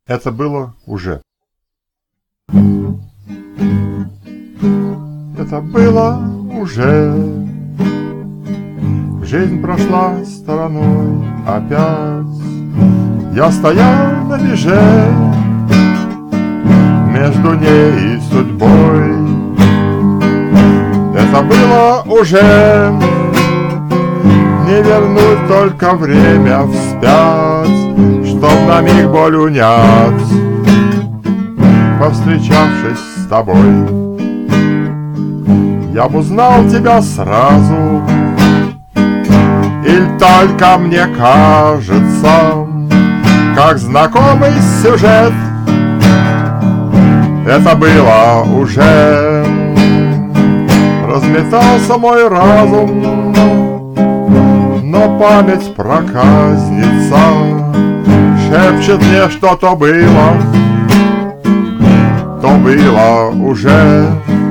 Это было уже. Это было уже. Жизнь прошла стороной опять. Я стоял на меже между ней и судьбой. Это было уже. Не вернуть только время вспять, чтоб на миг боль унять, повстречавшись с тобой. Я б узнал тебя сразу, или только мне кажется, как знакомый сюжет. Это было уже. Разметался мой разум, но память проказница шепчет мне, что то было уже.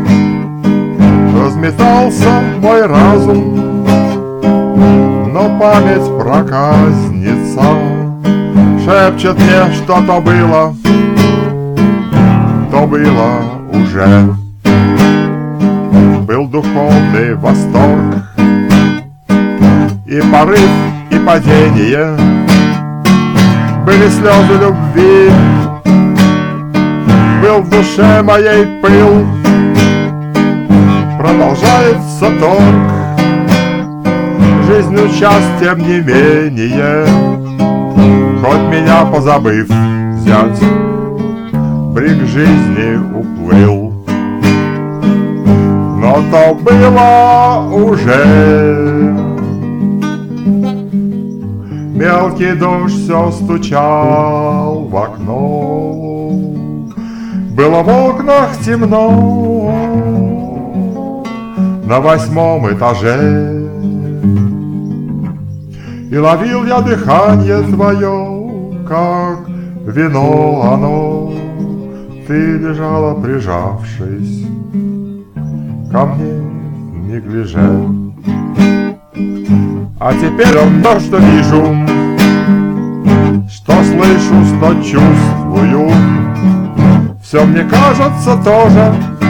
Разметался мой разум, но память проказница шепчет мне, что то было уже. Был духовный восторг, и порыв, и падение. Были слезы любви, был в душе моей пыл. Продолжается торг, жизнью час тем не менее. Хоть меня позабыв взять, брик жизни уплыл. Но то было уже. Мелкий дождь все стучал в окно. Было в окнах темно на 8 этаже. И ловил я дыхание твое, как вино оно. Ты лежала, прижавшись ко мне в неглиже. А теперь то, что вижу, что слышу, что чувствую, все мне кажется тоже,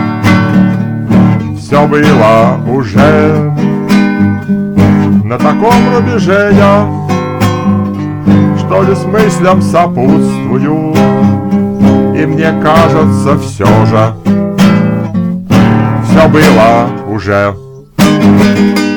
все было уже. На таком рубеже я, что ли, с мыслям сопутствую, и мне кажется, все же, все было уже.